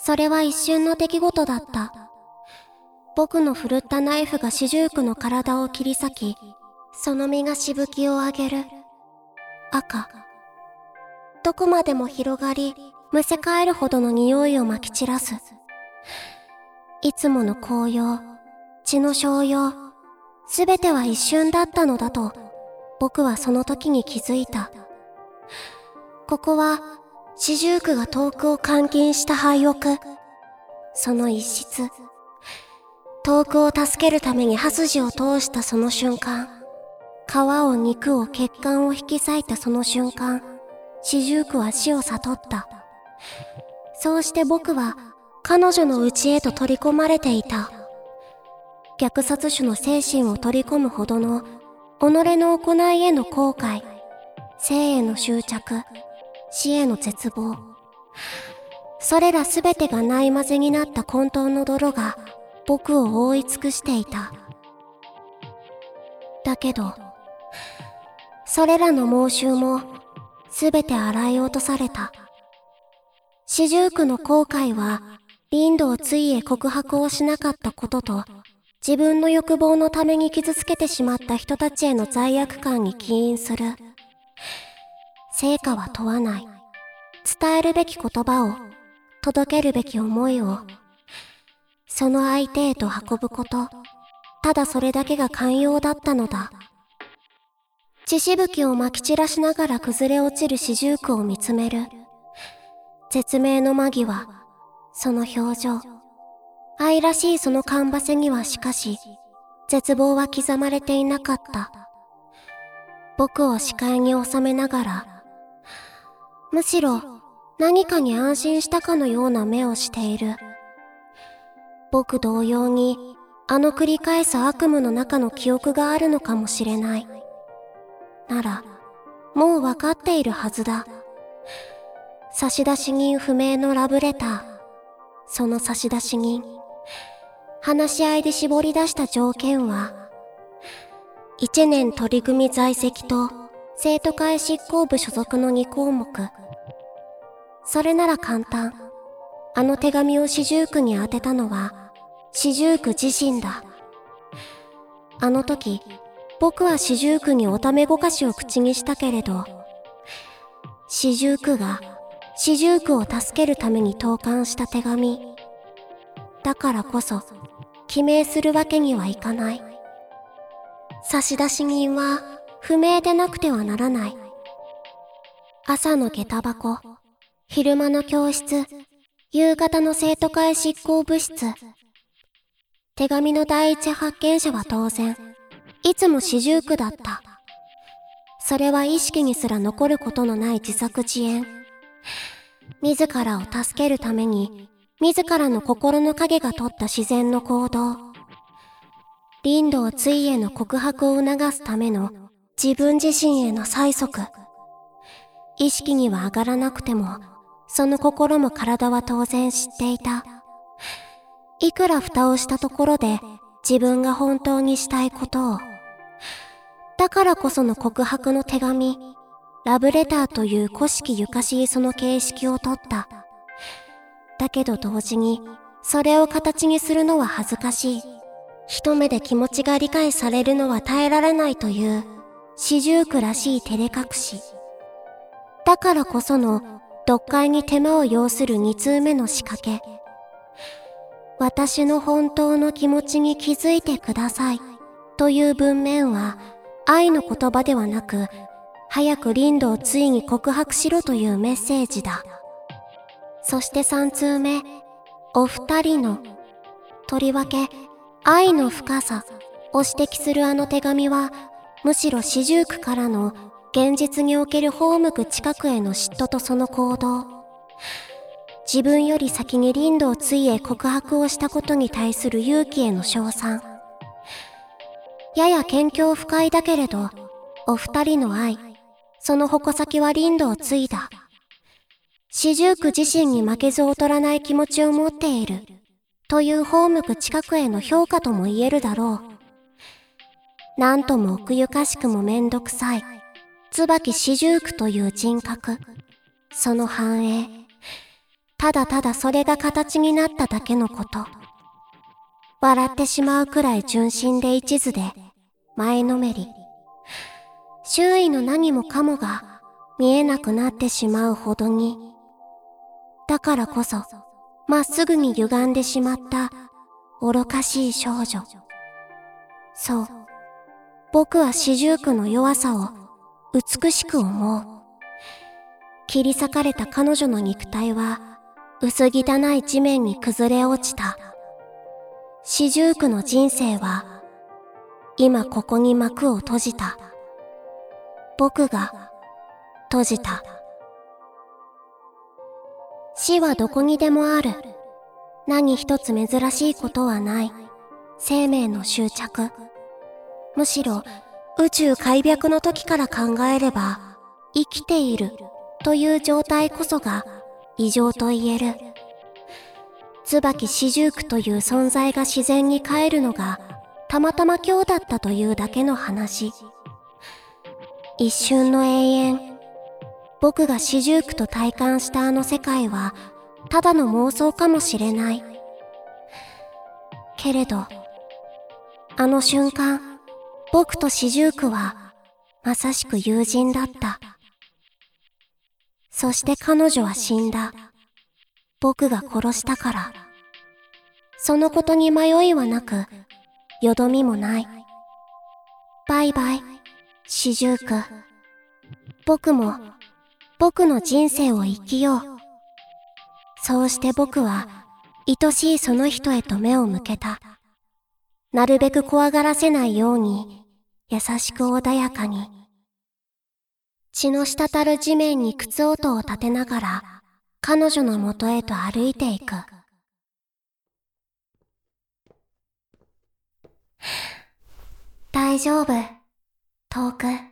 それは一瞬の出来事だった。僕の振るったナイフが四十九の体を切り裂き、その身がしぶきを上げる。赤。どこまでも広がり、むせ返るほどの匂いをまき散らす。いつもの紅葉、血の商用、すべては一瞬だったのだと、僕はその時に気づいた。ここは、四十九が遠くを監禁した廃屋。その一室。遠くを助けるために刃筋を通したその瞬間。皮を肉を血管を引き裂いたその瞬間。四十九は死を悟った。そうして僕は彼女の内へと取り込まれていた。虐殺種の精神を取り込むほどの己の行いへの後悔、生への執着、死への絶望。それらすべてがないまぜになった混沌の泥が僕を覆い尽くしていた。だけど、それらの妄執もすべて洗い落とされた。四十九の後悔は、林道ついへ告白をしなかったことと、自分の欲望のために傷つけてしまった人たちへの罪悪感に起因する。成果は問わない。伝えるべき言葉を、届けるべき思いを、その相手へと運ぶこと、ただそれだけが寛容だったのだ。血しぶきをまき散らしながら崩れ落ちる四十九を見つめる。絶命の間際、その表情。愛らしいそのかせにはしかし、絶望は刻まれていなかった。僕を視界に収めながら、むしろ何かに安心したかのような目をしている。僕同様に、繰り返す悪夢の中の記憶があるのかもしれない。なら、もうわかっているはずだ。差出人不明のラブレター。その差出人。話し合いで絞り出した条件は、1年取り組み在籍と生徒会執行部所属の2項目。それなら簡単。あの手紙を四十九に宛てたのは、四十九自身だ。あの時、僕は四十九におためごかしを口にしたけれど、四十九が四十九を助けるために投函した手紙。だからこそ、記名するわけにはいかない。差出人は不明でなくてはならない。朝の下駄箱、昼間の教室、夕方の生徒会執行部室。手紙の第一発見者は当然、いつも四十九だった。それは意識にすら残ることのない自作自演。自らを助けるために、自らの心の影が取った自然の行動。林道ついへの告白を促すための自分自身への催促。意識には上がらなくても、その心も体は当然知っていた。いくら蓋をしたところで自分が本当にしたいことを。だからこその告白の手紙、ラブレターという古式ゆかしいその形式をとった。だけど同時に、それを形にするのは恥ずかしい。一目で気持ちが理解されるのは耐えられないという、四十九らしい照れ隠し。だからこその、読解に手間を要する二通目の仕掛け。私の本当の気持ちに気づいてください。という文面は、愛の言葉ではなく、早く林道ついに告白しろというメッセージだ。そして三通目、お二人の、とりわけ、愛の深さを指摘するあの手紙は、むしろ四十九からの現実における葬く近くへの嫉妬とその行動。自分より先に林道ついへ告白をしたことに対する勇気への称賛。やや見境不快だけれど、お二人の愛、その矛先は林道ついだ。四十九自身に負けず劣らない気持ちを持っている、という葬く近くへの評価とも言えるだろう。なんとも奥ゆかしくもめんどくさい、椿四十九という人格、その繁栄。 ただただそれが形になっただけのこと。笑ってしまうくらい純真で一途で、前のめり。周囲の何もかもが見えなくなってしまうほどに。だからこそ、まっすぐに歪んでしまった愚かしい少女。そう。僕は四十九の弱さを美しく思う。切り裂かれた彼女の肉体は薄汚い地面に崩れ落ちた。四十九の人生は今ここに幕を閉じた。僕が閉じた。死はどこにでもある。何一つ珍しいことはない。生命の終着。むしろ宇宙開闢の時から考えれば、生きているという状態こそが異常と言える。椿四十九という存在が自然に帰るのがたまたま今日だったというだけの話。一瞬の永遠。僕が四十九と体感したあの世界はただの妄想かもしれない。けれど、あの瞬間、僕と四十九はまさしく友人だった。そして彼女は死んだ。僕が殺したから。そのことに迷いはなく、よどみもない。バイバイ、四十九。僕も、僕の人生を生きよう。そうして僕は、愛しいその人へと目を向けた。なるべく怖がらせないように、優しく穏やかに。血の滴る地面に靴音を立てながら、彼女のもとへと歩いていく。大丈夫、遠く。